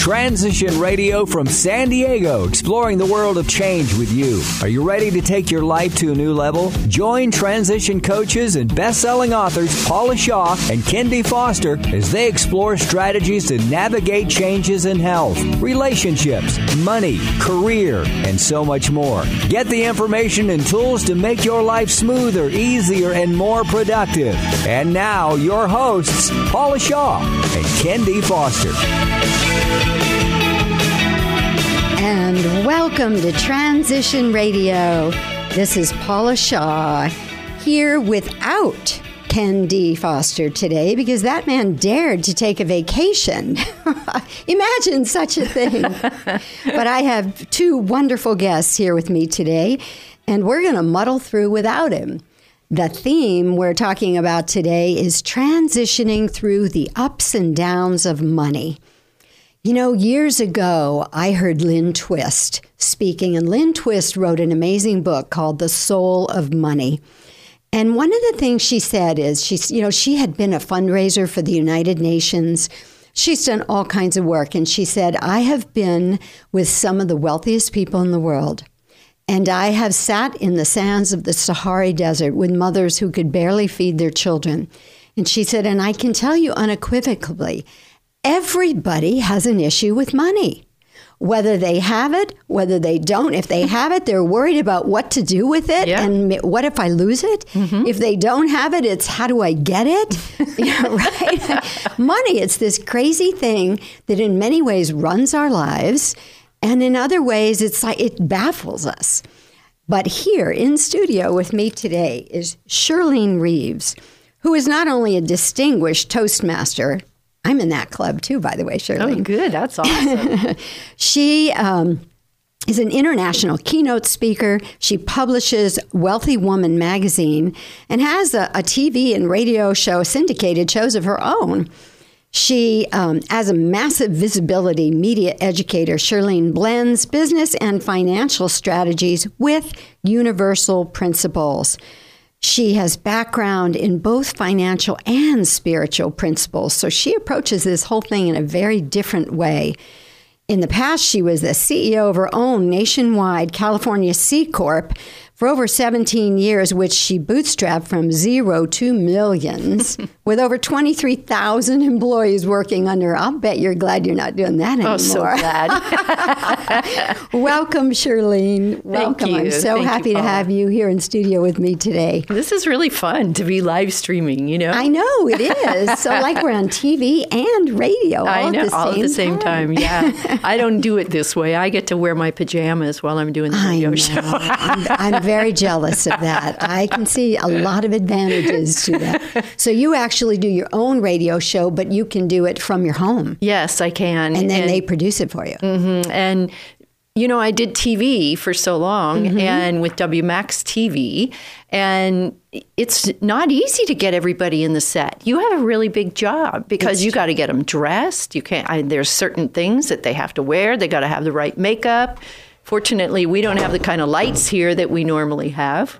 Transition Radio from San Diego, exploring the world of change with you. Are you ready to take your life to a new level? Join transition coaches and best-selling authors Paula Shaw and Kendi Foster as they explore strategies to navigate changes in health, relationships, money, career, and so much more. Get the information and tools to make your life smoother, easier, and more productive. And now, your hosts, Paula Shaw and Kendi Foster. And welcome to Transition Radio. This is Paula Shaw here without Kendi Foster today because that man dared to take a vacation. Imagine such a thing. But I have two wonderful guests here with me today, and we're going to muddle through without him. The theme we're talking about today is transitioning through the ups and downs of money. You know, years ago, I heard Lynn Twist speaking, and Lynn Twist wrote an amazing book called The Soul of Money. And one of the things she said is, she had been a fundraiser for the United Nations. She's done all kinds of work. And she said, I have been with some of the wealthiest people in the world. And I have sat in the sands of the Sahara Desert with mothers who could barely feed their children. And she said, and I can tell you unequivocally, everybody has an issue with money. Whether they have it, whether they don't. If they have it, they're worried about what to do with it. Yeah. And what if I lose it? Mm-hmm. If they don't have it, it's how do I get it? Right? Money, it's this crazy thing that in many ways runs our lives. And in other ways, it's like it baffles us. But here in studio with me today is Shirlene Reeves, who is not only a distinguished Toastmaster. I'm in that club too, by the way, Shirlene. Oh, good. That's awesome. She is an international keynote speaker. She publishes Wealthy Woman magazine and has a TV and radio show, syndicated shows of her own. She, as a massive visibility media educator, Shirlene blends business and financial strategies with universal principles. She has background in both financial and spiritual principles, so she approaches this whole thing in a very different way. In the past, she was the CEO of her own nationwide California C Corp for over 17 years, which she bootstrapped from zero to millions, with over 23,000 employees working under her. I'll bet you're glad you're not doing that anymore. Oh, so glad. Welcome, Shirlene. Welcome. Thank you. I'm so happy to have you here in studio with me today. This is really fun to be live streaming, you know? I know, it is. So like we're on TV and radio all at the same time. Yeah. I don't do it this way. I get to wear my pajamas while I'm doing the radio show. I'm very jealous of that. I can see a lot of advantages to that. So you actually do your own radio show, but you can do it from your home. Yes, I can. And then they produce it for you. Mm-hmm. And, you know, I did TV for so long and with WMAX TV, and it's not easy to get everybody in the set. You have a really big job because you got to get them dressed. You can't. There's certain things that they have to wear. They got to have the right makeup. Fortunately, we don't have the kind of lights here that we normally have.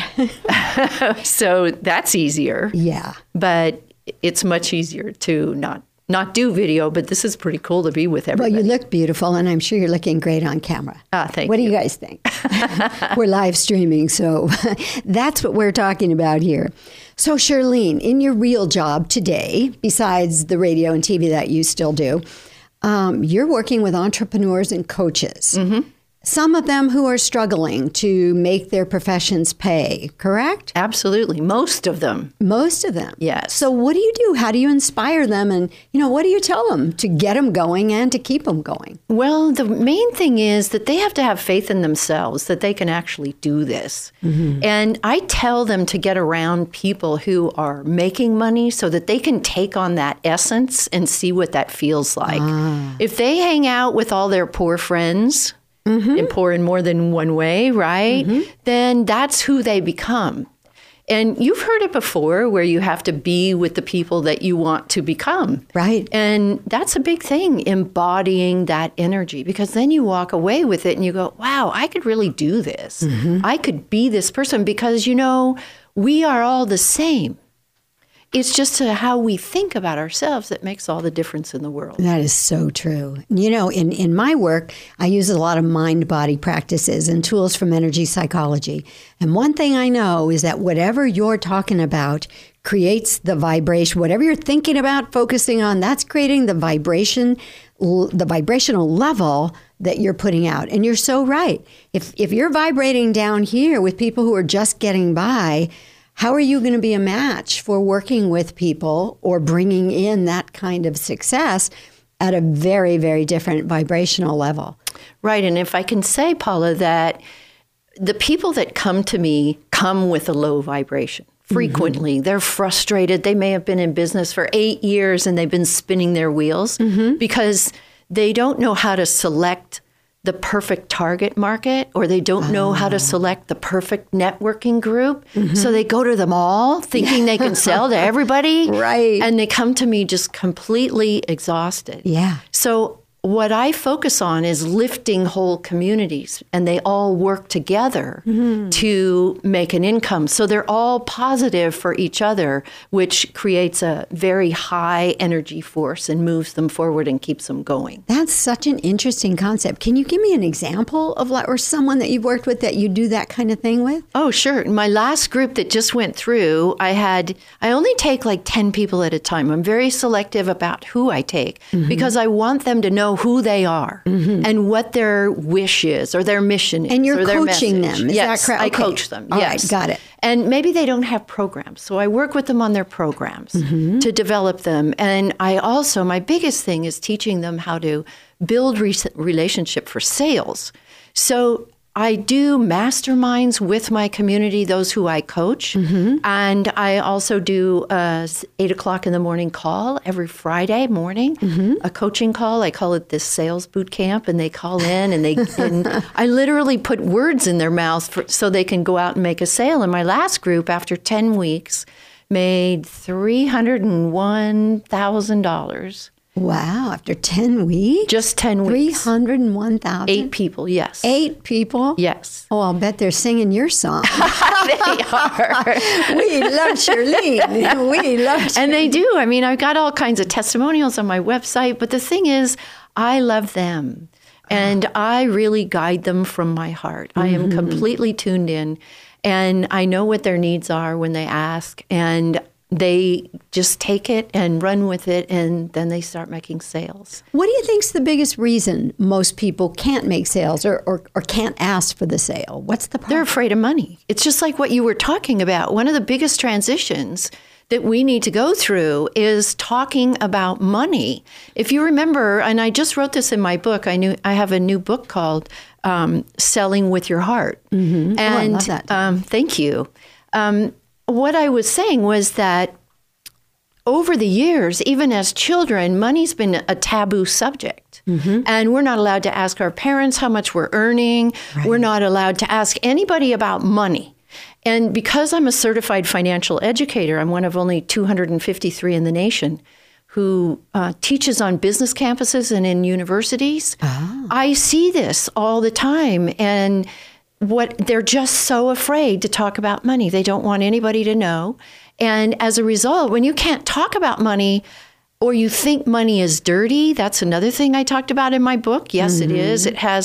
Yeah. So that's easier. Yeah. But it's much easier to not do video, but this is pretty cool to be with everybody. Well, you look beautiful, and I'm sure you're looking great on camera. Thank you. What do you guys think? We're live streaming, so that's what we're talking about here. So, Shirlene, in your real job today, besides the radio and TV that you still do, you're working with entrepreneurs and coaches. Mm-hmm. Some of them who are struggling to make their professions pay, correct? Absolutely. Most of them. Most of them. Yes. So what do you do? How do you inspire them? And, what do you tell them to get them going and to keep them going? Well, the main thing is that they have to have faith in themselves, that they can actually do this. Mm-hmm. And I tell them to get around people who are making money so that they can take on that essence and see what that feels like. If they hang out with all their poor friends, and poor in more than one way, right? Then that's who they become. And you've heard it before where you have to be with the people that you want to become. Right. And that's a big thing, embodying that energy, because then you walk away with it and you go, wow, I could really do this. I could be this person because, we are all the same. It's just how we think about ourselves that makes all the difference in the world. That is so true. You know, in my work, I use a lot of mind-body practices and tools from energy psychology. And one thing I know is that whatever you're talking about creates the vibration. Whatever you're thinking about, focusing on, that's creating the vibration, the vibrational level that you're putting out. And you're so right. If you're vibrating down here with people who are just getting by, how are you going to be a match for working with people or bringing in that kind of success at a very, very different vibrational level? Right. And if I can say, Paula, that the people that come to me come with a low vibration. Frequently, mm-hmm. They're frustrated. They may have been in business for 8 years and they've been spinning their wheels mm-hmm. because they don't know how to select the perfect target market, or they don't know how to select the perfect networking group. Mm-hmm. So they go to them all thinking they can sell to everybody. Right. And they come to me just completely exhausted. Yeah. So what I focus on is lifting whole communities, and they all work together mm-hmm. to make an income. So they're all positive for each other, which creates a very high energy force and moves them forward and keeps them going. That's such an interesting concept. Can you give me an example of or someone that you've worked with that you do that kind of thing with? Oh, sure. My last group that just went through, I only take like 10 people at a time. I'm very selective about who I take mm-hmm. because I want them to know who they are mm-hmm. and what their wish is or their mission is. And you're or their coaching message. them. Is yes, that correct? I coach them. All yes. right, got it. And maybe they don't have programs. So I work with them on their programs mm-hmm. to develop them. And I also, my biggest thing is teaching them how to build relationship for sales. So I do masterminds with my community, those who I coach. Mm-hmm. And I also do a 8 o'clock in the morning call every Friday morning, mm-hmm. a coaching call. I call it this sales boot camp, and they call in and I literally put words in their mouth so they can go out and make a sale. And my last group, after 10 weeks, made $301,000. Wow, after 10 weeks? Just 10 weeks. 301,000? 8 people, yes. 8 people? Yes. Oh, I'll bet they're singing your song. They are. We love Shirlene. We love Shirlene. And they do. I mean, I've got all kinds of testimonials on my website, but the thing is, I love them. And I really guide them from my heart. Mm-hmm. I am completely tuned in, and I know what their needs are when they ask, and they just take it and run with it, and then they start making sales. What do you think's the biggest reason most people can't make sales or can't ask for the sale? What's the problem? They're afraid of money. It's just like what you were talking about. One of the biggest transitions that we need to go through is talking about money. If you remember, and I just wrote this in my book, I have a new book called Selling with Your Heart. Mm-hmm. And I love that. Thank you. What I was saying was that over the years, even as children, money's been a taboo subject. Mm-hmm. And we're not allowed to ask our parents how much we're earning. Right. We're not allowed to ask anybody about money. And because I'm a certified financial educator, I'm one of only 253 in the nation who teaches on business campuses and in universities. Oh. I see this all the time. And they're just so afraid to talk about money. They don't want anybody to know. And as a result, when you can't talk about money or you think money is dirty, that's another thing I talked about in my book. Yes, mm-hmm. It is. It has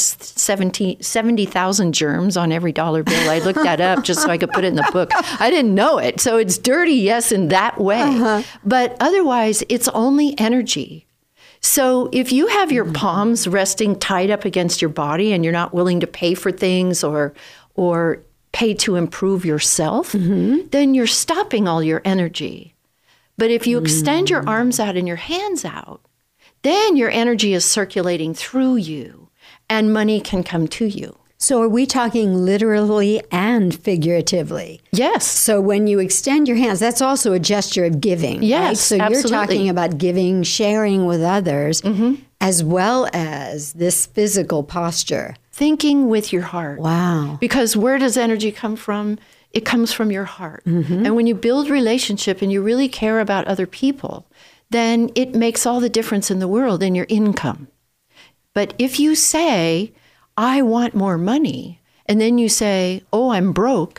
70,000 germs on every dollar bill. I looked that up just so I could put it in the book. I didn't know it. So it's dirty, yes, in that way. Uh-huh. But otherwise, it's only energy. So if you have your palms resting tight up against your body and you're not willing to pay for things or pay to improve yourself, mm-hmm. then you're stopping all your energy. But if you extend your arms out and your hands out, then your energy is circulating through you and money can come to you. So are we talking literally and figuratively? Yes. So when you extend your hands, that's also a gesture of giving. Yes, right? So absolutely. You're talking about giving, sharing with others, mm-hmm. as well as this physical posture. Thinking with your heart. Wow. Because where does energy come from? It comes from your heart. Mm-hmm. And when you build relationship and you really care about other people, then it makes all the difference in the world in your income. But if you say, I want more money, and then you say, oh, I'm broke,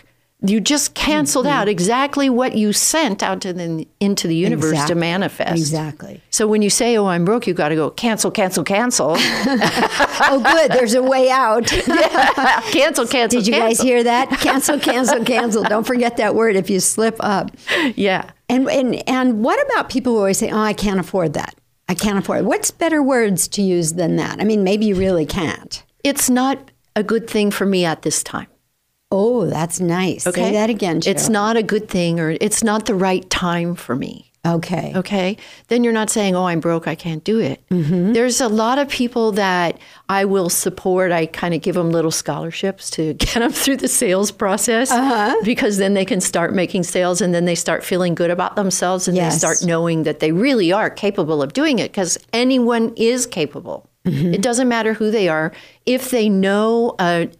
You just canceled out exactly what you sent out into the universe to manifest. Exactly. So when you say, "Oh, I'm broke," you got to go cancel, cancel, cancel. Oh, good. There's a way out. Yeah. Cancel, cancel. Did you guys hear that? Cancel, cancel, cancel. Don't forget that word if you slip up. Yeah. And what about people who always say, "Oh, I can't afford that. I can't afford it." What's better words to use than that? I mean, maybe you really can't. It's not a good thing for me at this time. Oh, that's nice. Okay. Say that again, Cheryl. It's not a good thing, or it's not the right time for me. Okay. Okay. Then you're not saying, "Oh, I'm broke, I can't do it." Mm-hmm. There's a lot of people that I will support. I kind of give them little scholarships to get them through the sales process because then they can start making sales and then they start feeling good about themselves and they start knowing that they really are capable of doing it because anyone is capable. Mm-hmm. It doesn't matter who they are. If they know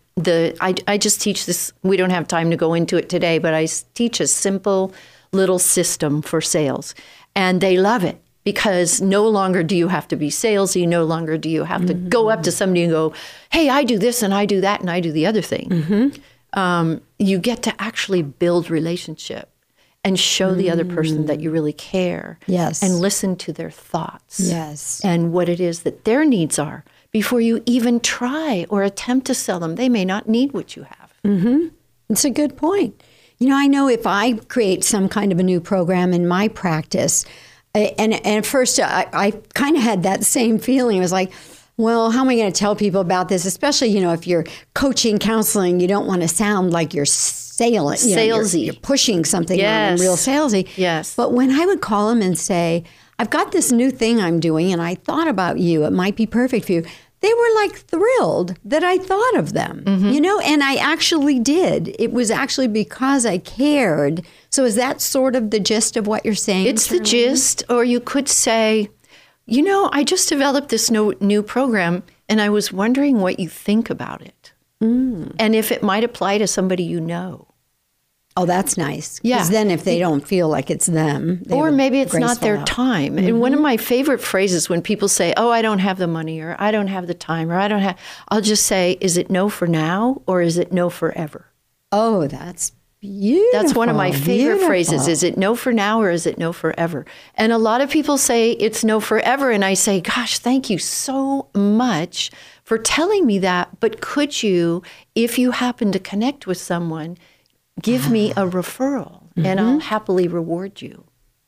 I just teach this. We don't have time to go into it today, but I teach a simple little system for sales. And they love it because no longer do you have to be salesy. No longer do you have to go up to somebody and go, "Hey, I do this and I do that and I do the other thing." Mm-hmm. You get to actually build relationship and show the other person that you really care. Yes. And listen to their thoughts. Yes. And what it is that their needs are. Before you even try or attempt to sell them, they may not need what you have. Mm-hmm. It's a good point. You know, I know if I create some kind of a new program in my practice, and at first I kind of had that same feeling. It was like, well, how am I going to tell people about this? Especially, you know, if you're coaching, counseling, you don't want to sound like you're salesy. You're pushing something on them, real salesy. Yes. But when I would call them and say, "I've got this new thing I'm doing, and I thought about you. It might be perfect for you." They were like thrilled that I thought of them, you know, and I actually did. It was actually because I cared. So is that sort of the gist of what you're saying? It's the gist, or you could say, "You know, I just developed this new program, and I was wondering what you think about it, and if it might apply to somebody you know." Oh, that's nice. Yeah. Because then if they don't feel like it's them. Or maybe it's not their time. And one of my favorite phrases when people say, "Oh, I don't have the money," or "I don't have the time," or I'll just say, "Is it no for now, or is it no forever?" Oh, that's beautiful. That's one of my favorite phrases. Is it no for now, or is it no forever? And a lot of people say it's no forever. And I say, "Gosh, thank you so much for telling me that. But could you, if you happen to connect with someone, give me a referral and I'll happily reward you."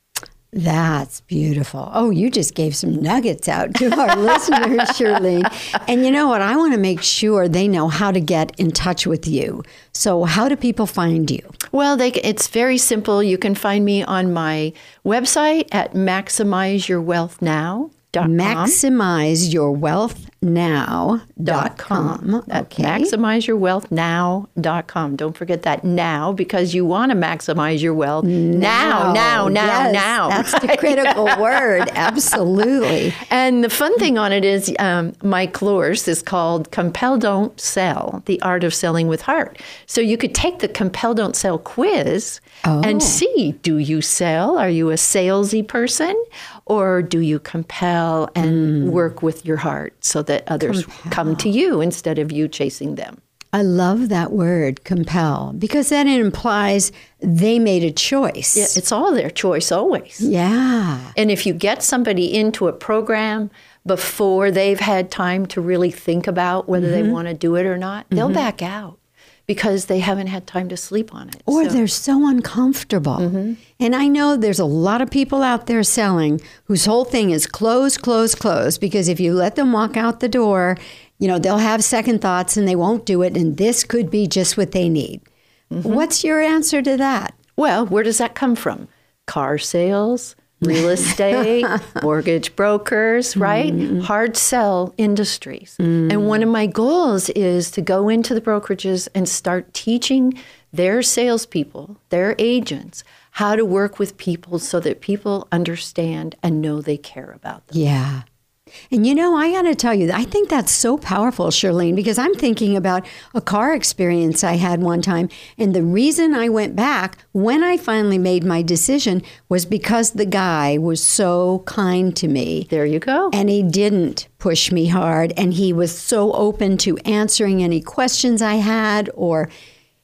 That's beautiful. Oh, you just gave some nuggets out to our listeners, Shirley. And you know what? I want to make sure they know how to get in touch with you. So how do people find you? Well, it's very simple. You can find me on my website at MaximizeYourWealthNow.com. MaximizeYourWealthNow.com. Okay. MaximizeYourWealthNow.com. Don't forget that now, because you want to maximize your wealth now. That's the critical word. Absolutely. And the fun thing on it is my course is called Compel Don't Sell, The Art of Selling with Heart. So you could take the Compel Don't Sell quiz and see, do you sell? Are you a salesy person? Or do you compel and work with your heart so that others come to you instead of you chasing them? I love that word, compel, because then it implies they made a choice. Yeah, it's all their choice always. Yeah. And if you get somebody into a program before they've had time to really think about whether they want to do it or not, they'll back out because they haven't had time to sleep on it. Or they're so uncomfortable. And I know there's a lot of people out there selling whose whole thing is close, because if you let them walk out the door, you know, they'll have second thoughts and they won't do it. And this could be just what they need. What's your answer to that? Well, where does that come from? Car sales, real estate, mortgage brokers, right? Hard sell industries. And one of my goals is to go into the brokerages and start teaching their salespeople, their agents, how to work with people so that people understand and know they care about them. Yeah. And you know, I got to tell you, I think that's so powerful, Shirlene, because I'm thinking about a car experience I had one time. And the reason I went back when I finally made my decision was because the guy was so kind to me. There you go. And he didn't push me hard. And he was so open to answering any questions I had, or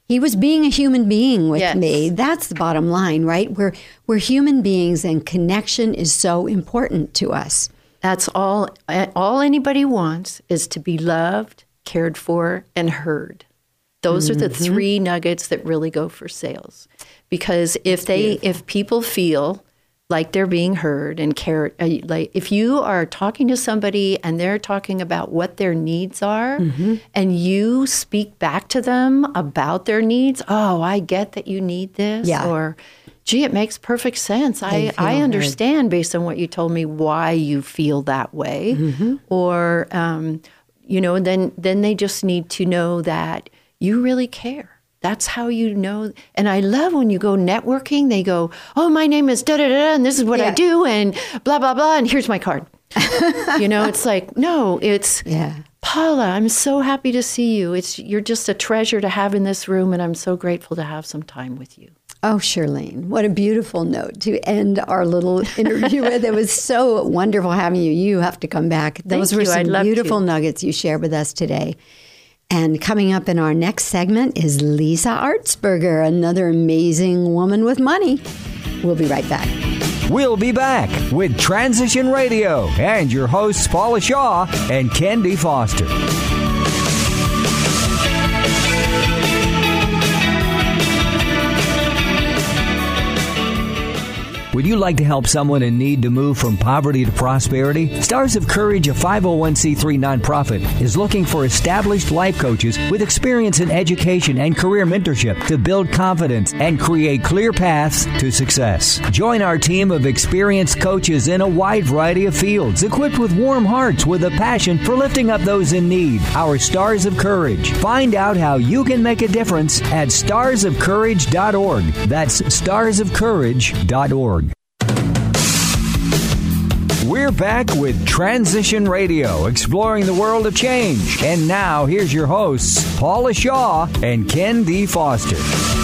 He was being a human being with Yes. me. That's the bottom line, right? We're human beings, and connection is so important to us. That's all anybody wants is to be loved, cared for, and heard. Those are the three nuggets that really go for sales. Because if people feel like they're being heard and cared, like if you are talking to somebody and they're talking about what their needs are, and you speak back to them about their needs, oh, I get that you need this, Yeah. or gee, it makes perfect sense. I understand based on what you told me why you feel that way. Or, then they just need to know that you really care. That's how you know. And I love when you go networking, they go, oh, my name is da-da-da, and this is what I do, and blah, blah, blah, and here's my card. It's like, no, it's, Paula, I'm so happy to see you. You're just a treasure to have in this room, and I'm so grateful to have some time with you. Oh, Shirlene, what a beautiful note to end our little interview with. It was so wonderful having you. You have to come back. Those were some beautiful nuggets you shared with us today. And coming up in our next segment is Lisa Artsberger, another amazing woman with money. We'll be right back. We'll be back with Transition Radio and your hosts Paula Shaw and Kendi Foster. Would you like to help someone in need to move from poverty to prosperity? Stars of Courage, a 501c3 nonprofit, is looking for established life coaches with experience in education and career mentorship to build confidence and create clear paths to success. Join our team of experienced coaches in a wide variety of fields, equipped with warm hearts with a passion for lifting up those in need. Our Stars of Courage. Find out how you can make a difference at starsofcourage.org. That's starsofcourage.org. We're back with Transition Radio, exploring the world of change. And now, here's your hosts, Paula Shaw and Ken D. Foster.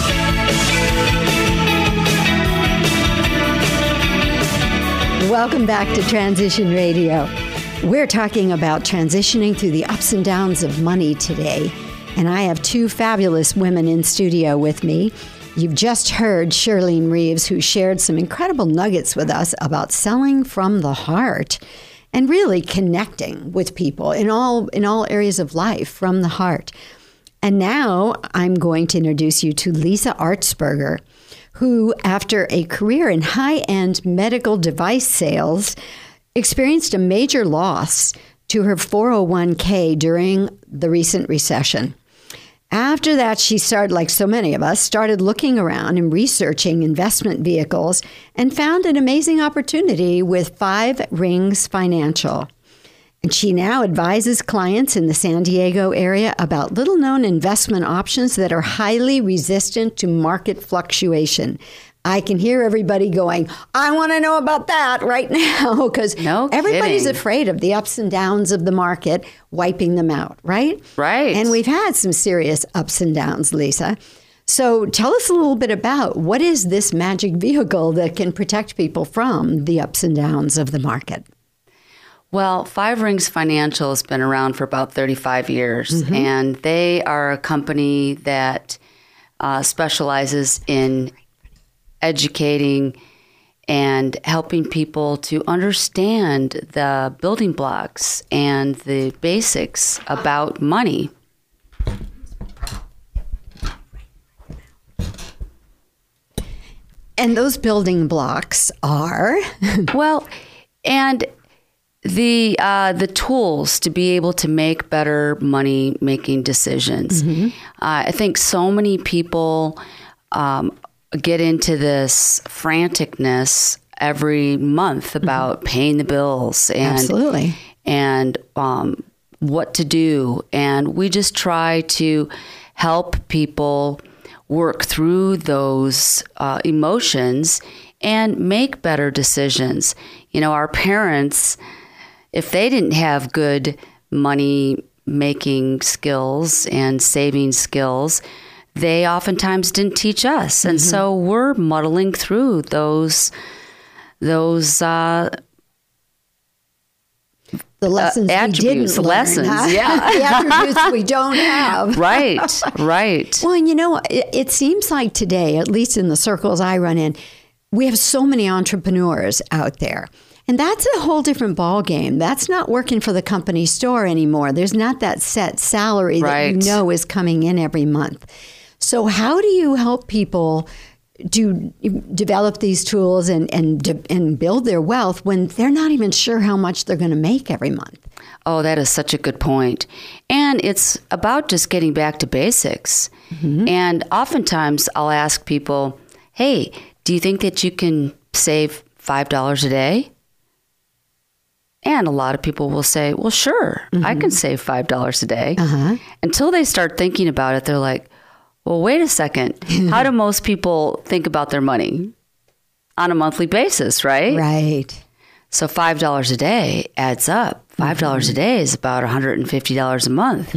Welcome back to Transition Radio. We're talking about transitioning through the ups and downs of money today. And I have two fabulous women in studio with me. You've just heard Shirlene Reeves, who shared some incredible nuggets with us about selling from the heart and really connecting with people in all areas of life from the heart. And now I'm going to introduce you to Lisa Artsberger, who, after a career in high-end medical device sales, experienced a major loss to her 401k during the recent recession. After that, she started, like so many of us, started looking around and researching investment vehicles and found an amazing opportunity with 5 Rings Financial. And she now advises clients in the San Diego area about little-known investment options that are highly resistant to market fluctuation. I can hear everybody going, I want to know about that right now, because everybody's afraid of the ups and downs of the market wiping them out, right? Right. And we've had some serious ups and downs, Lisa. So tell us a little bit about what is this magic vehicle that can protect people from the ups and downs of the market? Well, 5 Rings Financial has been around for about 35 years, and they are a company that specializes in educating and helping people to understand the building blocks and the basics about money. And those building blocks are? Well, and the tools to be able to make better money making decisions. I think so many people get into this franticness every month about paying the bills and what to do. And we just try to help people work through those emotions and make better decisions. You know, our parents, if they didn't have good money making skills and saving skills, they oftentimes didn't teach us. And so we're muddling through those The lessons attributes, we didn't learn, lessons, huh? yeah. The attributes we don't have. Right. Well, and it seems like today, at least in the circles I run in, we have so many entrepreneurs out there. And that's a whole different ballgame. That's not working for the company store anymore. There's not that set salary that you know is coming in every month. So how do you help people to develop these tools and build their wealth when they're not even sure how much they're going to make every month? Oh, that is such a good point. And it's about just getting back to basics. Mm-hmm. And oftentimes I'll ask people, hey, do you think that you can save $5 a day? And a lot of people will say, well, sure, I can save $5 a day. Until they start thinking about it, they're like, well, wait a second. How do most people think about their money? On a monthly basis, right? Right. So $5 a day adds up. $5 a day is about $150 a month.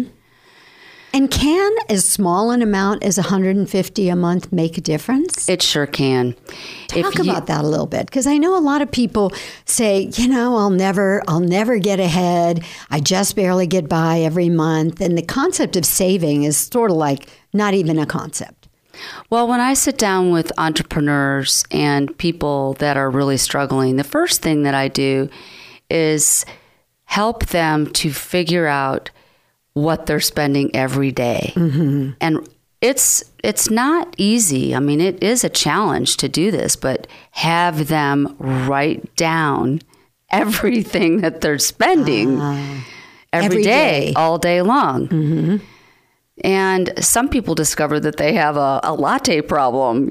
And can as small an amount as $150 a month make a difference? It sure can. Talk about that a little bit, because I know a lot of people say, I'll never get ahead. I just barely get by every month. And the concept of saving is sort of like not even a concept. Well, when I sit down with entrepreneurs and people that are really struggling, the first thing that I do is help them to figure out what they're spending every day. And it's not easy. I mean, it is a challenge to do this, but have them write down everything that they're spending every day, all day long. And some people discover that they have a latte problem,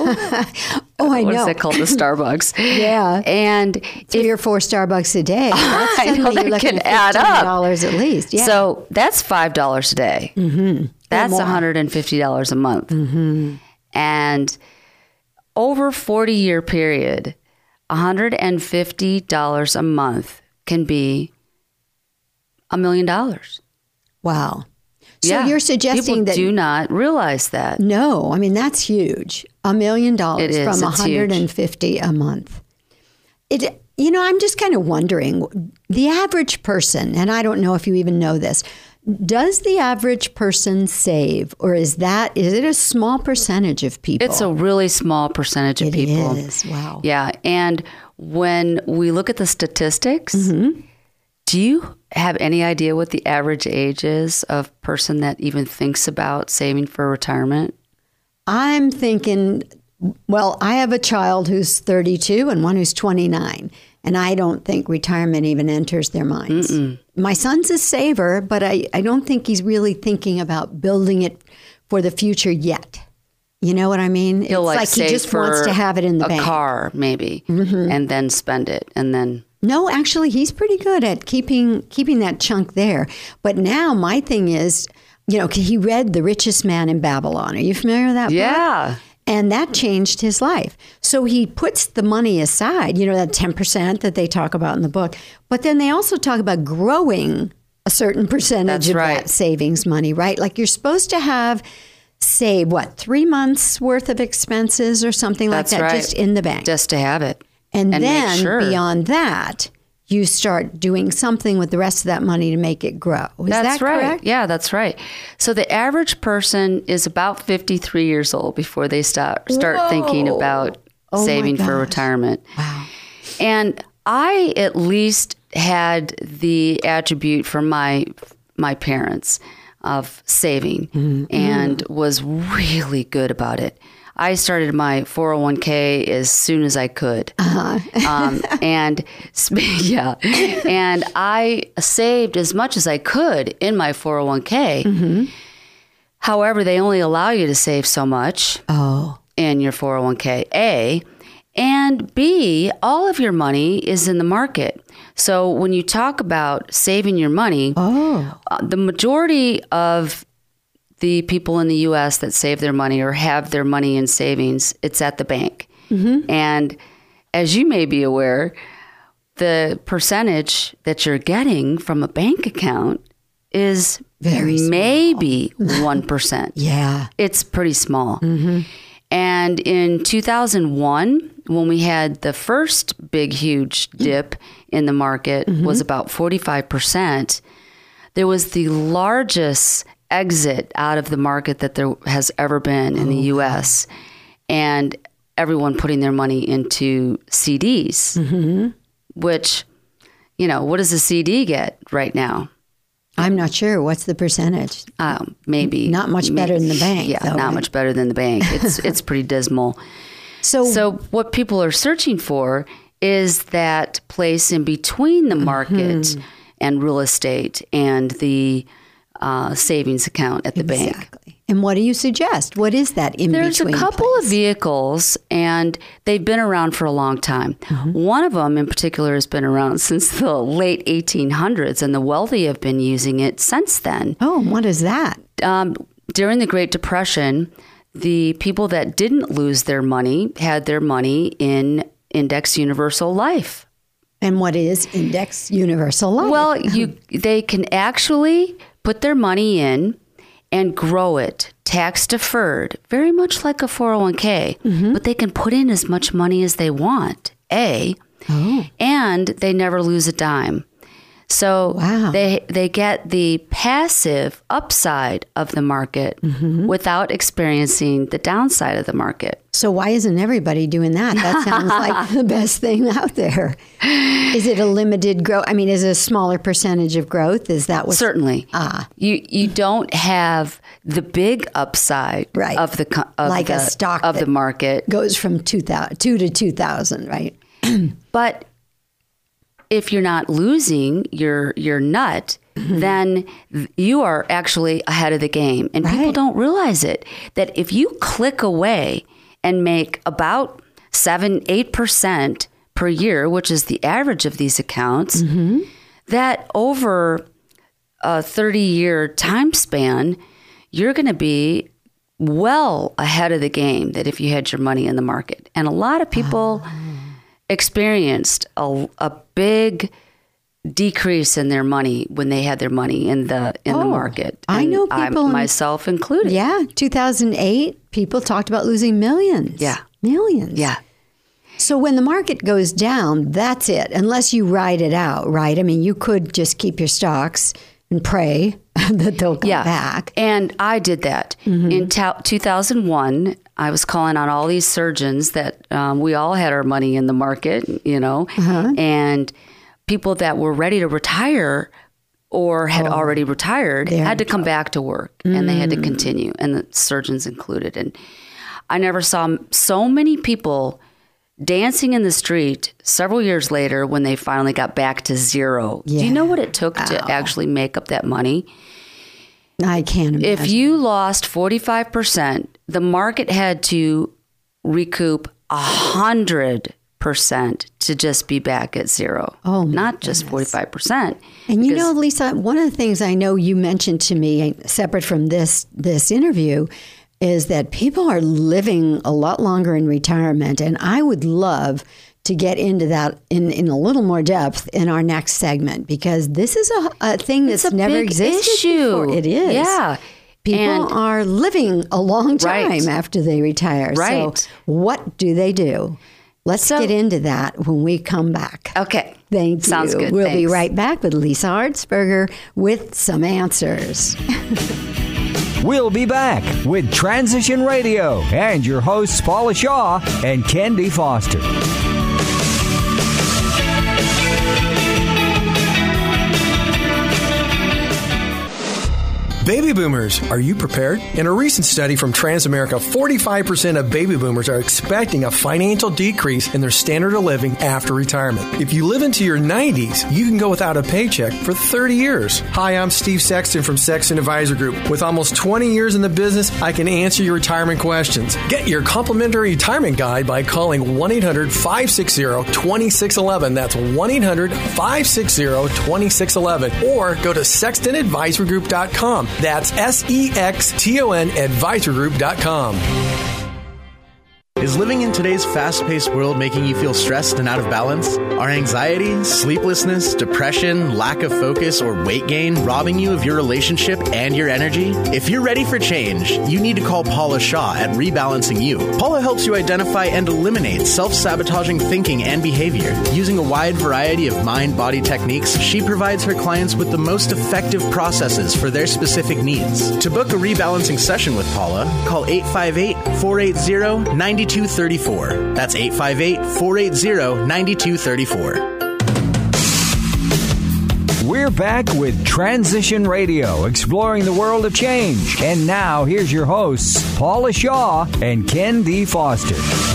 Oh, I know. What is that called? The Starbucks. Yeah. And 3 or 4 Starbucks a day. That's I know that can add up. $15 at least. Yeah. So that's $5 a day. That's $150 a month. And over 40-year period, $150 a month can be $1 million. Wow. So you're suggesting people do not realize that. No, I mean, that's huge. $1 million from $150 a month. I'm just kind of wondering, the average person, and I don't know if you even know this, does the average person save, or is it a small percentage of people? It's a really small percentage of people. It is. Wow. Yeah. And when we look at the statistics, do you have any idea what the average age is of a person that even thinks about saving for retirement? I'm thinking, well, I have a child who's 32 and one who's 29, and I don't think retirement even enters their minds. My son's a saver, but I don't think he's really thinking about building it for the future yet. You know what I mean? He'll it's like he just wants to have it in the bank. A car, maybe, and then spend it, and then... No, actually, he's pretty good at keeping that chunk there. But now my thing is, he read The Richest Man in Babylon. Are you familiar with that book? Yeah. And that changed his life. So he puts the money aside, that 10% that they talk about in the book. But then they also talk about growing a certain percentage of that savings money, right? Like you're supposed to have, say, 3 months worth of expenses or something like that, just in the bank. Just to have it. And then beyond that, you start doing something with the rest of that money to make it grow. Is that correct? Yeah, that's right. So the average person is about 53 years old before they start thinking about saving for retirement. Wow. And I at least had the attribute from my parents of saving and was really good about it. I started my 401k as soon as I could. And I saved as much as I could in my 401k. However, they only allow you to save so much in your 401k, A. And B, all of your money is in the market. So when you talk about saving your money, the majority of the people in the U.S. that save their money or have their money in savings, it's at the bank. And as you may be aware, the percentage that you're getting from a bank account is maybe 1%. Yeah. It's pretty small. And in 2001, when we had the first big, huge dip in the market was about 45%. There was the largest exit out of the market that there has ever been in the U.S. And everyone putting their money into CDs, which, what does a CD get right now? I'm not sure. What's the percentage? Maybe. Not much better than the bank. Yeah, though, not right? much better than the bank. It's pretty dismal. So what people are searching for is that place in between the market and real estate and the savings account at the bank. Exactly. And what do you suggest? What is that in There's between? There's a couple of vehicles, and they've been around for a long time. One of them in particular has been around since the late 1800s, and the wealthy have been using it since then. Oh, what is that? During the Great Depression, the people that didn't lose their money had their money in Index Universal Life. And what is Index Universal Life? Well, they can actually put their money in and grow it, tax deferred, very much like a 401k, but they can put in as much money as they want, and they never lose a dime. So they get the passive upside of the market without experiencing the downside of the market. So why isn't everybody doing that? That sounds like the best thing out there. Is it a limited growth? I mean, is it a smaller percentage of growth? Is that what? Certainly. You don't have the big upside of the stock of the market goes from 2 to 2,000, right? But if you're not losing your nut, then you are actually ahead of the game. And people don't realize it, that if you click away and make about 7-8% per year, which is the average of these accounts, that over a 30-year time span, you're going to be well ahead of the game that if you had your money in the market. And a lot of people experienced a big decrease in their money when they had their money in the market. And I know people, myself included. Yeah, 2008, people talked about losing millions. Yeah. Millions. Yeah. So when the market goes down, that's it, unless you ride it out, right? I mean, you could just keep your stocks and pray that they'll come back. And I did that. In 2001, I was calling on all these surgeons that we all had our money in the market, and people that were ready to retire or had already retired had to come back to work, and they had to continue, and the surgeons included. And I never saw so many people dancing in the street several years later when they finally got back to zero. Yeah. Do you know what it took to actually make up that money? I can't imagine. If you lost 45%, the market had to recoup 100% to just be back at zero. Oh, not just 45%. And you know, Lisa, one of the things I know you mentioned to me, separate from this interview, is that people are living a lot longer in retirement. And I would love to get into that in a little more depth in our next segment, because this is a thing that's never existed before. It is. Yeah. People are living a long time after they retire. Right. So what do they do? Let's get into that when we come back. Okay. Thank you. Sounds good. We'll be right back with Lisa Hartzberger with some answers. We'll be back with Transition Radio and your hosts Paula Shaw and Kendi Foster. Baby boomers, are you prepared? In a recent study from Transamerica, 45% of baby boomers are expecting a financial decrease in their standard of living after retirement. If you live into your 90s, you can go without a paycheck for 30 years. Hi, I'm Steve Sexton from Sexton Advisor Group. With almost 20 years in the business, I can answer your retirement questions. Get your complimentary retirement guide by calling 1-800-560-2611. That's 1-800-560-2611. Or go to sextonadvisorgroup.com. That's SEXTON advisorgroup.com. Is living in today's fast-paced world making you feel stressed and out of balance? Are anxiety, sleeplessness, depression, lack of focus, or weight gain robbing you of your relationship and your energy? If you're ready for change, you need to call Paula Shaw at Rebalancing You. Paula helps you identify and eliminate self-sabotaging thinking and behavior. Using a wide variety of mind-body techniques, she provides her clients with the most effective processes for their specific needs. To book a rebalancing session with Paula, call 858-480-9234. That's 858-480-9234. We're back with Transition Radio, exploring the world of change. And now, here's your hosts, Paula Shaw and Ken D. Foster.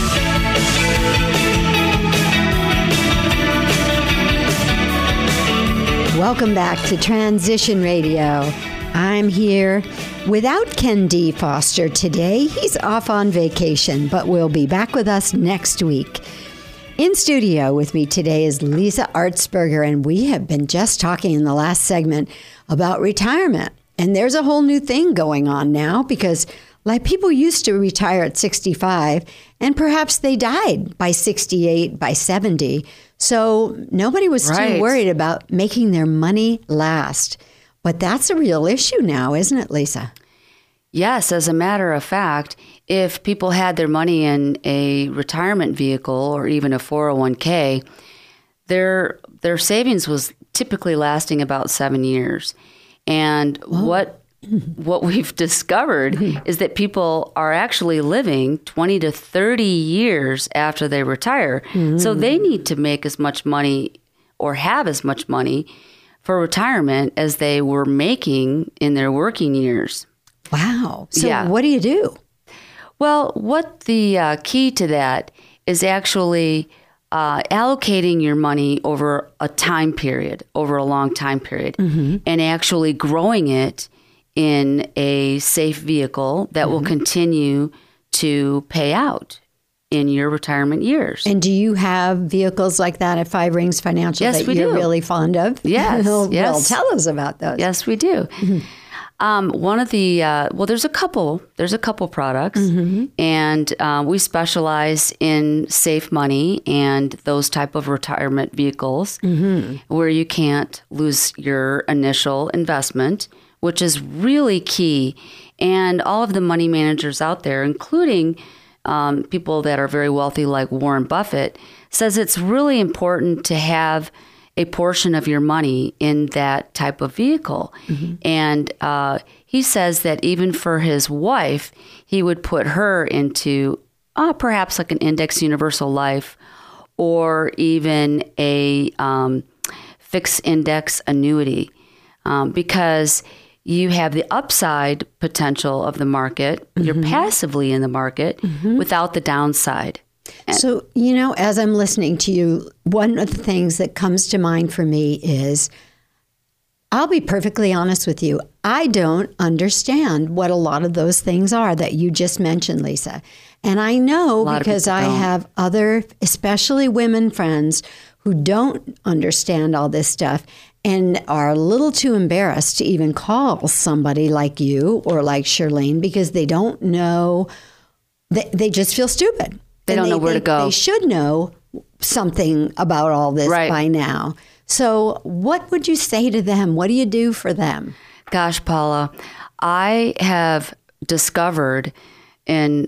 Welcome back to Transition Radio. I'm here without Ken D. Foster today. He's off on vacation, but will be back with us next week. In studio with me today is Lisa Artsberger, and we have been just talking in the last segment about retirement. And there's a whole new thing going on now because like people used to retire at 65 and perhaps they died by 68, by 70. So nobody was too worried about making their money last. But that's a real issue now, isn't it, Lisa? Yes, as a matter of fact, if people had their money in a retirement vehicle or even a 401k, their savings was typically lasting about 7 years. And what we've discovered is that people are actually living 20 to 30 years after they retire. Mm-hmm. So they need to make as much money or have as much money for retirement as they were making in their working years. Wow. So what do you do? Well, what the key to that is actually allocating your money over a time period, over a long time period, and actually growing it in a safe vehicle that will continue to pay out in your retirement years. And do you have vehicles like that at Five Rings Financial that you're really fond of? Yes. Well, tell us about those. Yes, we do. One of the, there's a couple products, and we specialize in safe money and those type of retirement vehicles where you can't lose your initial investment, which is really key. And all of the money managers out there, including people that are very wealthy like Warren Buffett, says it's really important to have a portion of your money in that type of vehicle. And he says that even for his wife, he would put her into perhaps like an index universal life or even a fixed index annuity because you have the upside potential of the market. You're passively in the market without the downside. So, as I'm listening to you, one of the things that comes to mind for me is, I'll be perfectly honest with you, I don't understand what a lot of those things are that you just mentioned, Lisa. And I know because I have other, especially women friends, who don't understand all this stuff and are a little too embarrassed to even call somebody like you or like Shirlene because they don't know, they just feel stupid. They don't know where to go. They should know something about all this by now. So what would you say to them? What do you do for them? Gosh, Paula, I have discovered in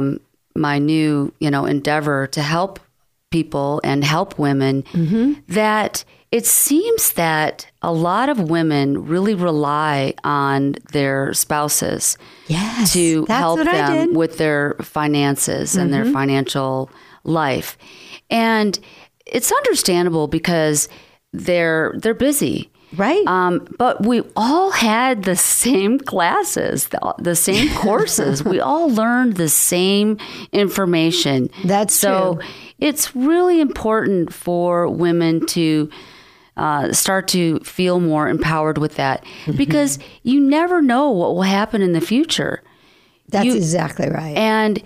my new, endeavor to help people and help women that it seems that a lot of women really rely on their spouses to help them with their finances and their financial life. And it's understandable because they're busy. Right. But we all had the same classes, the same courses. We all learned the same information. That's so true. It's really important for women to start to feel more empowered with that because you never know what will happen in the future. That's exactly right. And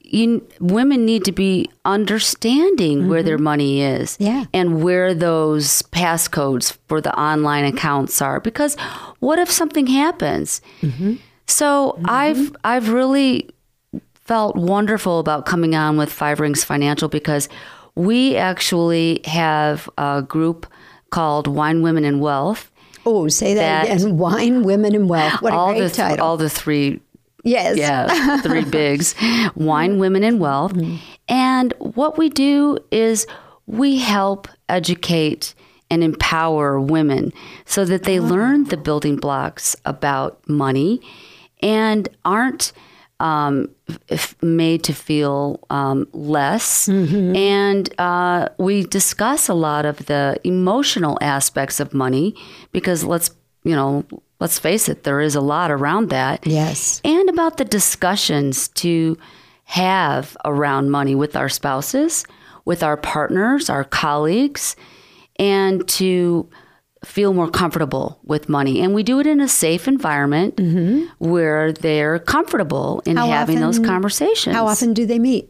women need to be understanding where their money is and where those passcodes for the online accounts are. Because what if something happens? So I've really felt wonderful about coming on with Five Rings Financial because we actually have a group called Wine, Women, and Wealth. Oh, say that again. Wine, Women, and Wealth. What a great title. All the three. Yes. Yeah, three bigs. Wine, Women, and Wealth. Mm-hmm. And what we do is we help educate and empower women so that they learn the building blocks about money and aren't made to feel less. Mm-hmm. And we discuss a lot of the emotional aspects of money because let's face it, there is a lot around that. Yes. And about the discussions to have around money with our spouses, with our partners, our colleagues, and to feel more comfortable with money. And we do it in a safe environment where they're comfortable in having those conversations. How often do they meet?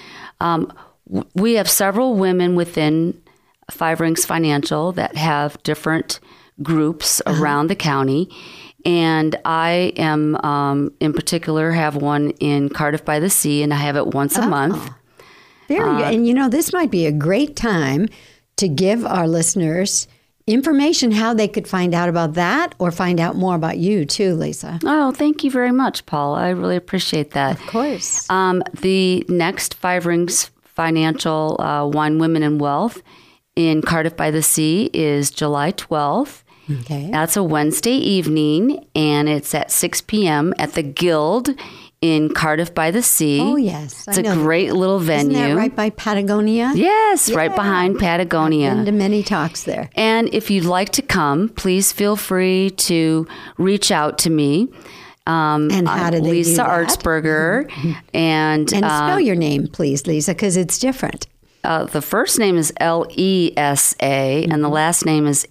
We have several women within Five Rings Financial that have different groups around the county. And I am, in particular, have one in Cardiff by the Sea, and I have it once a month. Very good. And, this might be a great time to give our listeners information how they could find out about that or find out more about you too, Lisa. Oh, thank you very much, Paul. I really appreciate that. Of course. The next Five Rings Financial Wine, Women, and Wealth in Cardiff by the Sea is July 12th. Okay. That's a Wednesday evening, and it's at 6 p.m. at the Guild in Cardiff by the Sea. Oh, yes. It's a great little venue. Isn't that right by Patagonia? Yes, right behind Patagonia. I've been to many talks there. And if you'd like to come, please feel free to reach out to me. And how do they Lisa do that? Artsberger. And spell your name, please, Lisa, because it's different. The first name is Lesa, and the last name is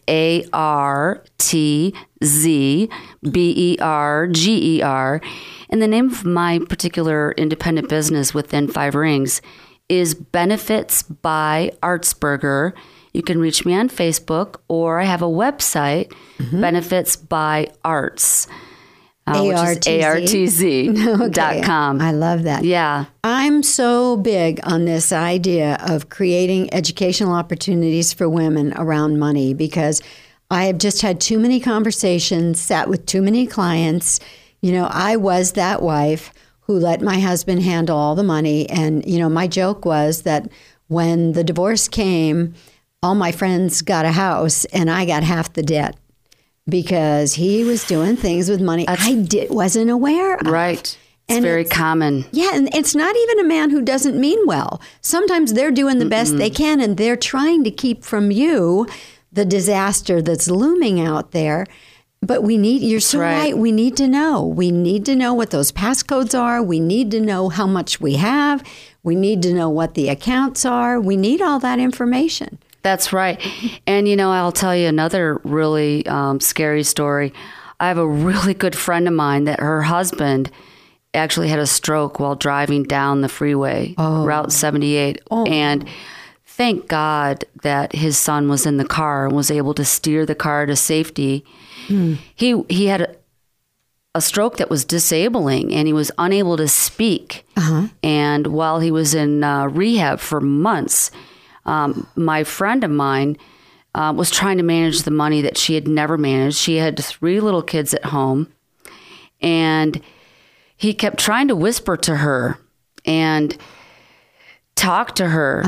Artzberger. And the name of my particular independent business within Five Rings is Benefits by Artsberger. You can reach me on Facebook, or I have a website, Benefits by Arts. Which is artz.com. I love that. Yeah. I'm so big on this idea of creating educational opportunities for women around money because I have just had too many conversations, sat with too many clients. I was that wife who let my husband handle all the money. And, my joke was that when the divorce came, all my friends got a house and I got half the debt. Because he was doing things with money wasn't aware of. Right. It's very common. Yeah, and it's not even a man who doesn't mean well. Sometimes they're doing the best they can, and they're trying to keep from you the disaster that's looming out there. But you're so right. We need to know. We need to know what those passcodes are. We need to know how much we have. We need to know what the accounts are. We need all that information. That's right. And, I'll tell you another really scary story. I have a really good friend of mine that her husband actually had a stroke while driving down the freeway, Route 78. Oh. And thank God that his son was in the car and was able to steer the car to safety. He had a stroke that was disabling, and he was unable to speak. And while he was in rehab for months, my friend of mine was trying to manage the money that she had never managed. She had 3 little kids at home, and he kept trying to whisper to her and talk to her,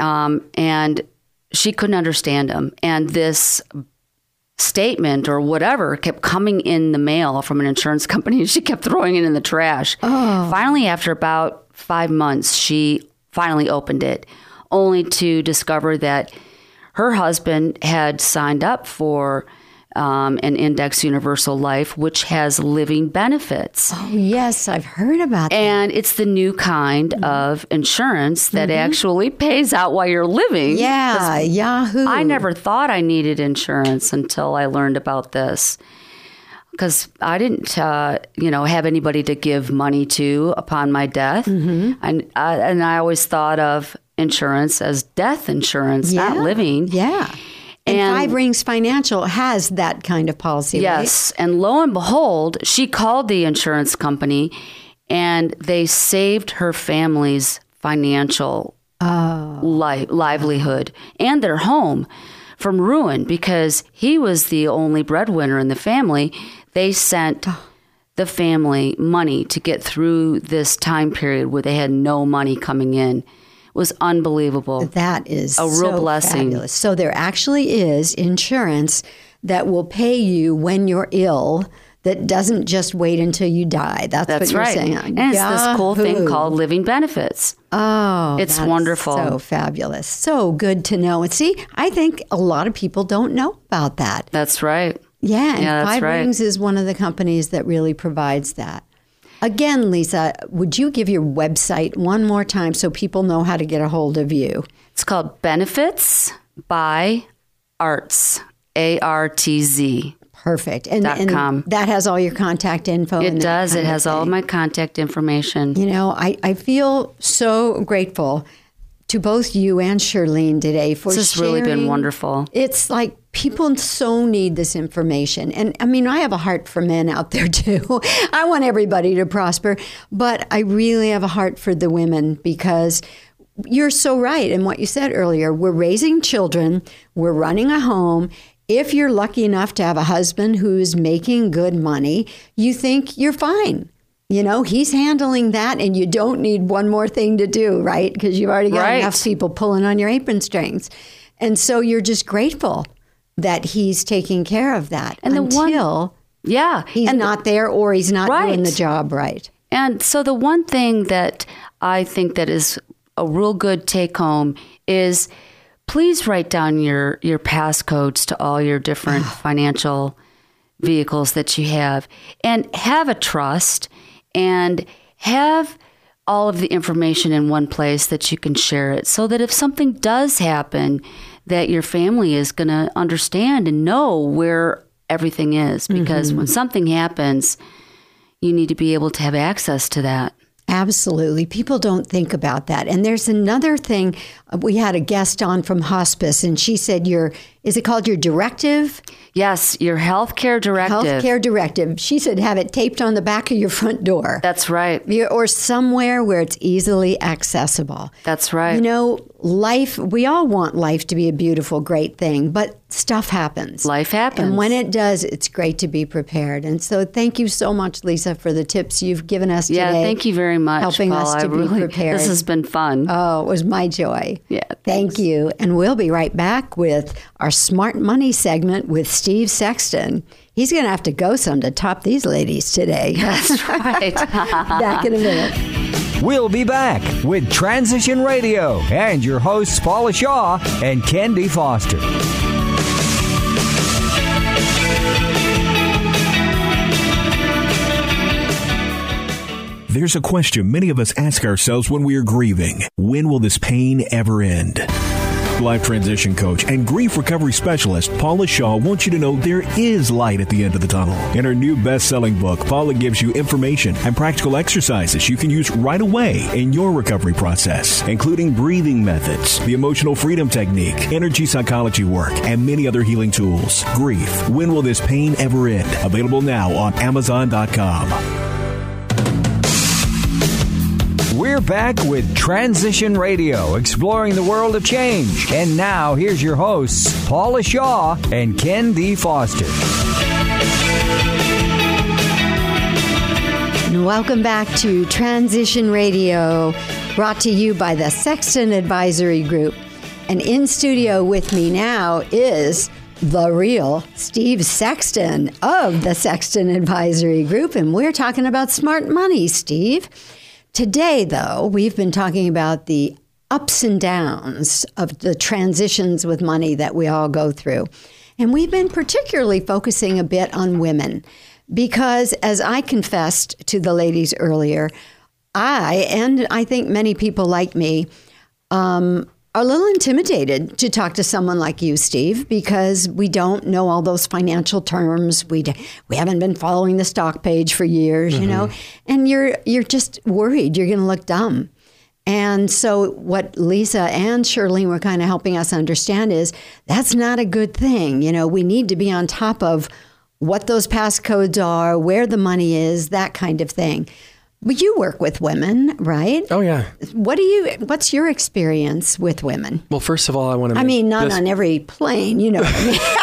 and she couldn't understand him. And this statement or whatever kept coming in the mail from an insurance company, and she kept throwing it in the trash. Finally, after about 5 months, she finally opened it, only to discover that her husband had signed up for an Index Universal Life, which has living benefits. Oh, yes, I've heard about that. And it's the new kind of insurance that actually pays out while you're living. Yeah, Yahoo. I never thought I needed insurance until I learned about this. Because I didn't, have anybody to give money to upon my death. And I always thought of insurance as death insurance, not living. Yeah. And Five Rings Financial has that kind of policy, yes. Right? And lo and behold, she called the insurance company and they saved her family's financial livelihood and their home from ruin because he was the only breadwinner in the family. They sent the family money to get through this time period where they had no money coming in. It was unbelievable. That is a real blessing. Fabulous. So there actually is insurance that will pay you when you're ill, that doesn't just wait until you die. That's what you're right. saying. And it's this cool thing called living benefits. Oh, it's wonderful. So fabulous. So good to know. And see, I think a lot of people don't know about that. That's right. Yeah, and that's Five right. Rings is one of the companies that really provides that. Again, Lisa, would you give your website one more time so people know how to get a hold of you? It's called Benefits by Artz, ARTZ. Perfect. And .com. That has all your contact info. It does. It has all my contact information. You know, I feel so grateful to both you and Shirlene today for This has really been wonderful. It's like people so need this information. And I mean, I have a heart for men out there too. I want everybody to prosper, but I really have a heart for the women because you're so right in what you said earlier. We're raising children. We're running a home. If you're lucky enough to have a husband who's making good money, you think you're fine. You know, he's handling that and you don't need one more thing to do, right? Because you've already got enough people pulling on your apron strings. And so you're just grateful that he's taking care of that and until he's not there or he's not doing the job right. And so the one thing that I think that is a real good take home is please write down your passcodes to all your different financial vehicles that you have and have a trust and have all of the information in one place that you can share it so that if something does happen, that your family is going to understand and know where everything is. Because when something happens, you need to be able to have access to that. Absolutely. People don't think about that. And there's another thing. We had a guest on from hospice, and she said is it called your directive? Yes, your healthcare directive. Healthcare directive. She said have it taped on the back of your front door. That's right. Or somewhere where it's easily accessible. That's right. You know, we all want life to be a beautiful, great thing, but stuff happens. Life happens. And when it does, it's great to be prepared. And so thank you so much, Lisa, for the tips you've given us today. Yeah, thank you very much, helping Paula. us to be prepared. This has been fun. Oh, it was my joy. Yeah. Thank you. And we'll be right back with our Smart Money segment with Steve Sexton. He's going to have to go some to top these ladies today. That's right. Back in a minute. We'll be back with Transition Radio and your hosts Paula Shaw and Kendi Foster. There's a question many of us ask ourselves when we are grieving. When will this pain ever end? Life transition coach and grief recovery specialist Paula Shaw wants you to know there is light at the end of the tunnel. In her new best-selling book, Paula gives you information and practical exercises you can use right away in your recovery process, including breathing methods, the emotional freedom technique, energy psychology work, and many other healing tools. Grief, When Will This Pain Ever End? Available now on Amazon.com. We're back with Transition Radio, exploring the world of change. And now, here's your hosts, Paula Shaw and Kendi Foster. And welcome back to Transition Radio, brought to you by the Sexton Advisory Group. And in studio with me now is the real Steve Sexton of the Sexton Advisory Group. And we're talking about smart money, Steve. Today, though, we've been talking about the ups and downs of the transitions with money that we all go through. And we've been particularly focusing a bit on women because, as I confessed to the ladies earlier, I think many people like me, are a little intimidated to talk to someone like you, Steve, because we don't know all those financial terms. We haven't been following the stock page for years, you know, and you're just worried you're going to look dumb. And so what Lisa and Shirley were kind of helping us understand is that's not a good thing. You know, we need to be on top of what those passcodes are, where the money is, that kind of thing. Well, you work with women, right? Oh, yeah. What's your experience with women? Well, first of all, I want to I mean, not on every plane, you know what I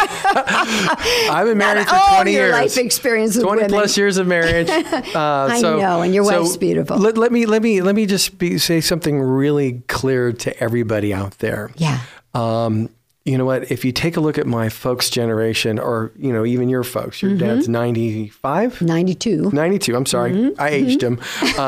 mean. I've been married for 20 years. Your life experience with 20 women. plus years of marriage. I know, and your wife's beautiful. Let me just say something really clear to everybody out there. Yeah. You know what? If you take a look at my folks' generation, or even your folks, your dad's 95, 92. I'm sorry, I aged him.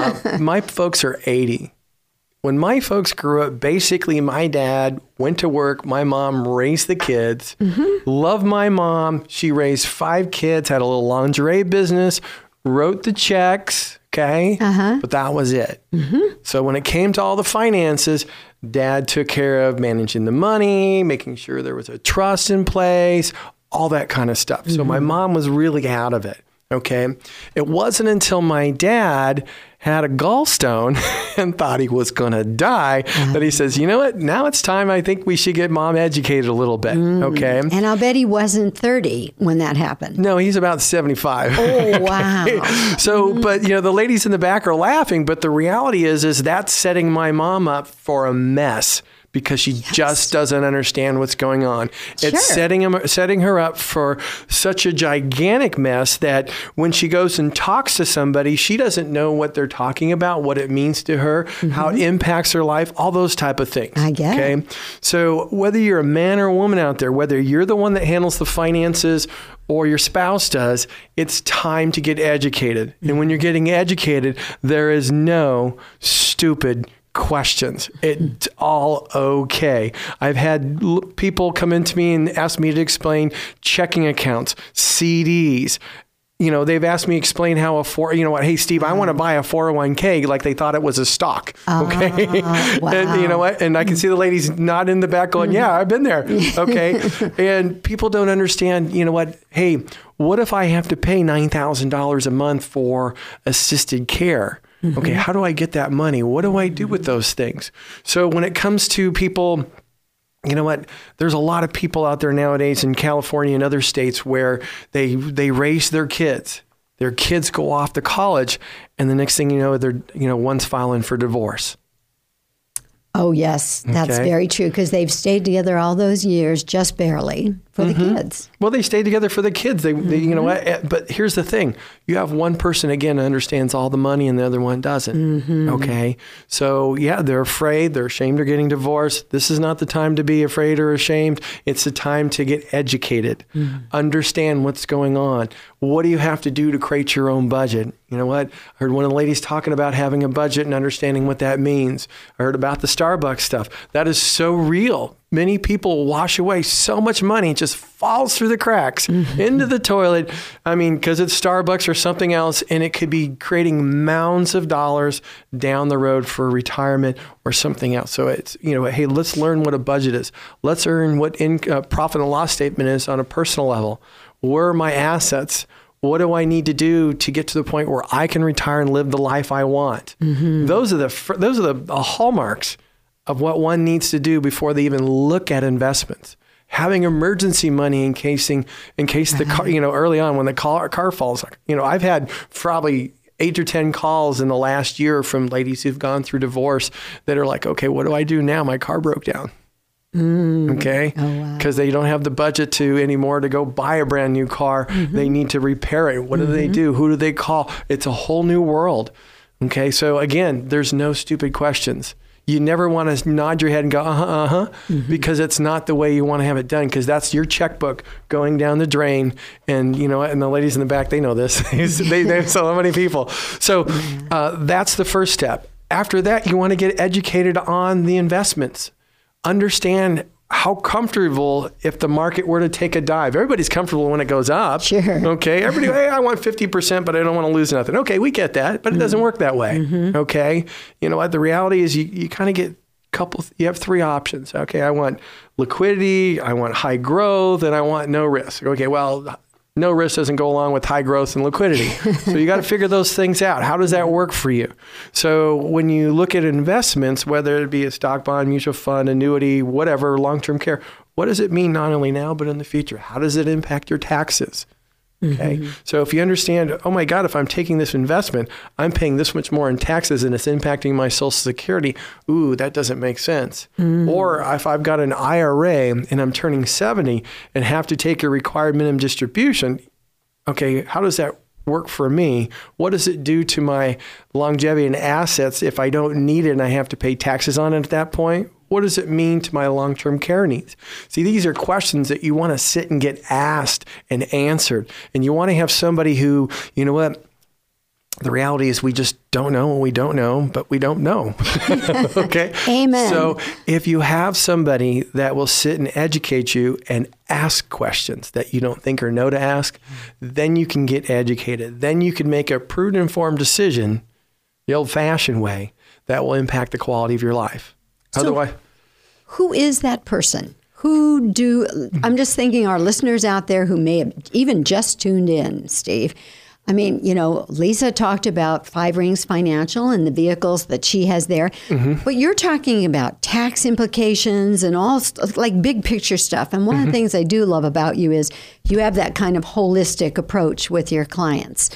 My folks are 80. When my folks grew up, basically my dad went to work. My mom raised the kids. Loved my mom. She raised 5 kids, had a little lingerie business, wrote the checks. Okay. But that was it. So when it came to all the finances, Dad took care of managing the money, making sure there was a trust in place, all that kind of stuff. So my mom was really out of it. Okay. It wasn't until my dad had a gallstone and thought he was going to die that he says, you know what? Now it's time. I think we should get mom educated a little bit. Okay. And I'll bet he wasn't 30 when that happened. No, he's about 75. Oh, wow. So, but the ladies in the back are laughing, but the reality is that's setting my mom up for a mess. Because she just doesn't understand what's going on. It's setting her up for such a gigantic mess that when she goes and talks to somebody, she doesn't know what they're talking about, what it means to her, how it impacts her life, all those type of things. I get it. Okay? So whether you're a man or a woman out there, whether you're the one that handles the finances or your spouse does, it's time to get educated. And when you're getting educated, there is no stupid questions. It's all okay. I've had people come into me and ask me to explain checking accounts, CDs. They've asked me to explain how hey, Steve, I want to buy a 401k like they thought it was a stock. Okay. Wow. And you know what? And I can see the ladies nodding in the back going, yeah, I've been there. Okay. And people don't understand, hey, what if I have to pay $9,000 a month for assisted care? Okay, how do I get that money? What do I do with those things? So when it comes to people, you know what? There's a lot of people out there nowadays in California and other states where they raise their kids. Their kids go off to college, and the next thing you know, they're one's filing for divorce. Oh, yes, that's very true, because they've stayed together all those years, just barely, for the kids. Well, they stayed together for the kids. They you know what? But here's the thing. You have one person, again, understands all the money, and the other one doesn't. Okay? So, yeah, they're afraid. They're ashamed they're getting divorced. This is not the time to be afraid or ashamed. It's the time to get educated. Understand what's going on. What do you have to do to create your own budget? You know what? I heard one of the ladies talking about having a budget and understanding what that means. I heard about the Starbucks stuff. That is so real. Many people wash away so much money, it just falls through the cracks into the toilet. I mean, because it's Starbucks or something else, and it could be creating mounds of dollars down the road for retirement or something else. So it's, hey, let's learn what a budget is. Let's learn what profit and loss statement is on a personal level. Where are my assets? What do I need to do to get to the point where I can retire and live the life I want? Those are the hallmarks of what one needs to do before they even look at investments. Having emergency money in case the car, early on when the car falls. I've had probably 8 or 10 calls in the last year from ladies who've gone through divorce that are like, okay, what do I do now? My car broke down. Okay. Because they don't have the budget anymore to go buy a brand new car. They need to repair it. What do they do? Who do they call? It's a whole new world. Okay. So again, there's no stupid questions. You never want to nod your head and go, because it's not the way you want to have it done, because that's your checkbook going down the drain. And, and the ladies in the back, they know this. they have so many people. So that's the first step. After that, you want to get educated on the investments. Understand how comfortable if the market were to take a dive. Everybody's comfortable when it goes up. Sure. Okay. Everybody, hey, I want 50%, but I don't want to lose nothing. Okay, we get that, but it doesn't work that way. Okay. You know what? The reality is you kind of get you have 3 options. Okay. I want liquidity, I want high growth, and I want no risk. Okay. Well, no risk doesn't go along with high growth and liquidity. So you got to figure those things out. How does that work for you? So when you look at investments, whether it be a stock, bond, mutual fund, annuity, whatever, long-term care, what does it mean not only now, but in the future? How does it impact your taxes? Okay. So if you understand, oh my God, if I'm taking this investment, I'm paying this much more in taxes and it's impacting my Social Security. Ooh, that doesn't make sense. Or if I've got an IRA and I'm turning 70 and have to take a required minimum distribution, okay, how does that work for me? What does it do to my longevity and assets if I don't need it and I have to pay taxes on it at that point? What does it mean to my long-term care needs? See, these are questions that you want to sit and get asked and answered. And you want to have somebody who, you know what, the reality is we just don't know and we don't know, but we don't know. Okay? Amen. So if you have somebody that will sit and educate you and ask questions that you don't think or know to ask, then you can get educated. Then you can make a prudent, informed decision the old-fashioned way that will impact the quality of your life. Otherwise, who is that person? I'm just thinking our listeners out there who may have even just tuned in, Steve. I mean, you know, Lisa talked about Five Rings Financial and the vehicles that she has there, but you're talking about tax implications and all like big picture stuff. And one of the things I do love about you is you have that kind of holistic approach with your clients.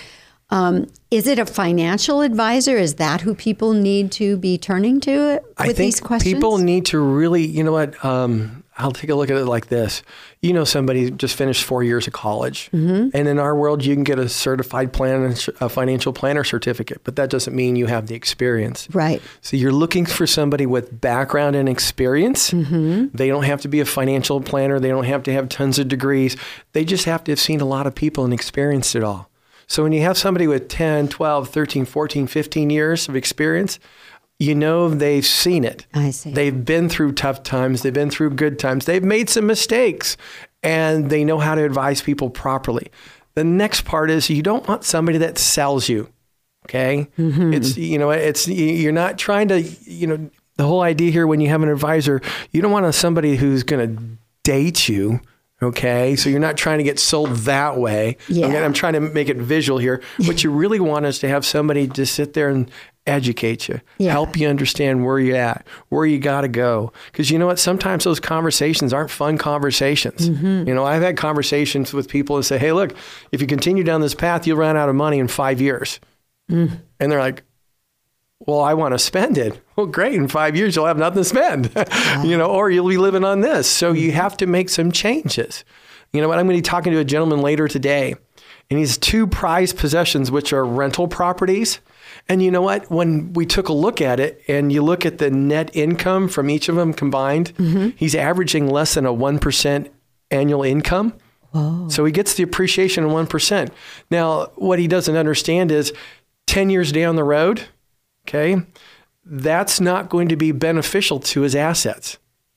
Is it a financial advisor? Is that who people need to be turning to with these questions? People need to really, you know what, I'll take a look at it like this. You know, somebody just finished 4 years of college. And in our world, you can get a certified a financial planner certificate, but that doesn't mean you have the experience. Right. So you're looking for somebody with background and experience. They don't have to be a financial planner. They don't have to have tons of degrees. They just have to have seen a lot of people and experienced it all. So when you have somebody with 10, 12, 13, 14, 15 years of experience, you know they've seen it. I see. They've been through tough times. They've been through good times. They've made some mistakes, and they know how to advise people properly. The next part is you don't want somebody that sells you, okay? It's, you know, you're not trying to, you know, the whole idea here when you have an advisor, you don't want somebody who's going to date you. Okay, so you're not trying to get sold that way. Yeah. I'm trying to make it visual here. What you really want is to have somebody just sit there and educate you, help you understand where you're at, where you got to go. Because you know what? Sometimes those conversations aren't fun conversations. You know, I've had conversations with people that say, hey, look, if you continue down this path, you'll run out of money in 5 years. And they're like, well, I want to spend it. Well, great. In 5 years, you'll have nothing to spend, you know, or you'll be living on this. So you have to make some changes. You know what? I'm going to be talking to a gentleman later today, and he's 2 prized possessions, which are rental properties. And you know what? When we took a look at it and you look at the net income from each of them combined, he's averaging less than a 1% annual income. Whoa. So he gets the appreciation of 1%. Now, what he doesn't understand is 10 years down the road, okay, that's not going to be beneficial to his assets.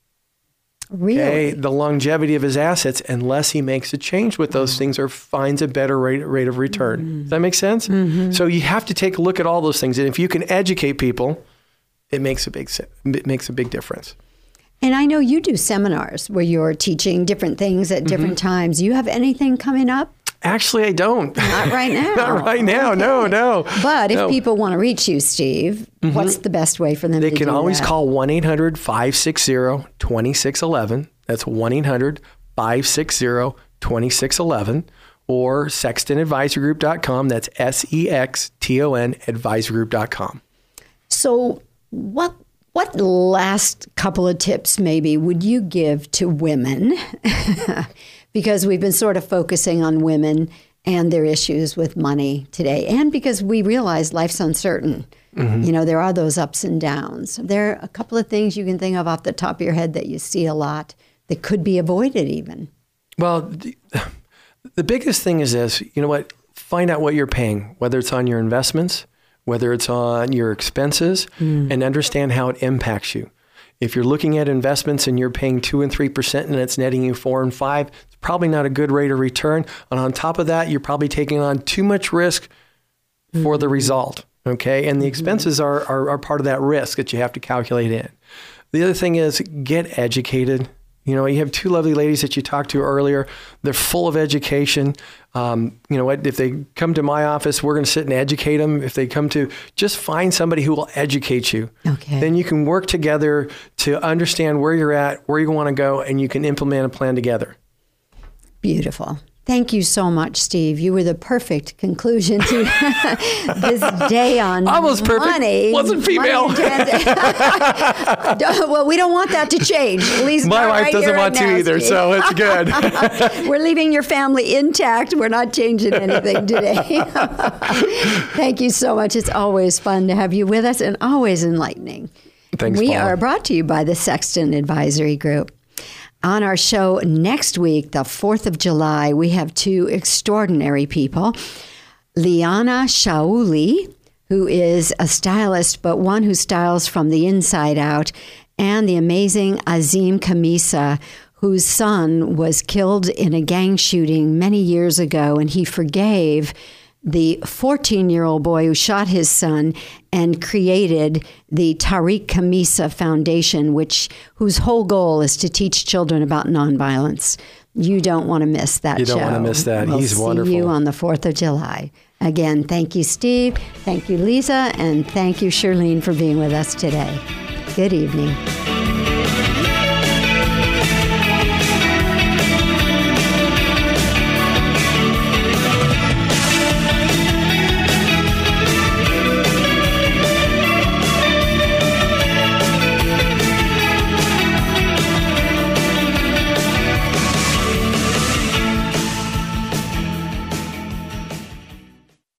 Really? Okay, the longevity of his assets, unless he makes a change with those things or finds a better rate of return. Does that make sense? So you have to take a look at all those things. And if you can educate people, it makes a big difference. And I know you do seminars where you're teaching different things at different times. You have anything coming up? Actually, I don't. Not right now. Not right now. Okay. No. But if people want to reach you, Steve, what's the best way for them to do that? They can always call 1-800-560-2611. That's 1-800-560-2611. Or sextonadvisorygroup.com. That's SEXTON advisorygroup.com. So what last couple of tips maybe would you give to women? Because we've been sort of focusing on women and their issues with money today. And because we realize life's uncertain. You know, there are those ups and downs. There are a couple of things you can think of off the top of your head that you see a lot that could be avoided even. Well, the biggest thing is this, you know what, find out what you're paying, whether it's on your investments, whether it's on your expenses, and understand how it impacts you. If you're looking at investments and you're paying 2 and 3% and it's netting you 4 and 5, it's probably not a good rate of return. And on top of that, you're probably taking on too much risk for the result. Okay. And the expenses are part of that risk that you have to calculate in. The other thing is get educated. You know, you have 2 lovely ladies that you talked to earlier. They're full of education. You know what? If they come to my office, we're going to sit and educate them. If they come to, just find somebody who will educate you. Okay. Then you can work together to understand where you're at, where you want to go, and you can implement a plan together. Beautiful. Thank you so much, Steve. You were the perfect conclusion to this day on almost perfect. Money. Wasn't female. Well, we don't want that to change. At least my wife right doesn't want to either, Steve. so it's good. We're leaving your family intact. We're not changing anything today. Thank you so much. It's always fun to have you with us and always enlightening. Thanks, We Paula. are brought to you by the Sexton Advisory Group. On our show next week, the 4th of July, we have two extraordinary people. Liana Shauli, who is a stylist, but one who styles from the inside out, and the amazing Azim Khamisa, whose son was killed in a gang shooting many years ago, and he forgave the 14-year-old boy who shot his son and created the Tariq Khamisa Foundation, whose whole goal is to teach children about nonviolence. You don't want to miss that show. You don't want to miss that. We'll He's wonderful. See you on the 4th of July. Again, thank you, Steve. Thank you, Lisa. And thank you, Shirlene, for being with us today. Good evening.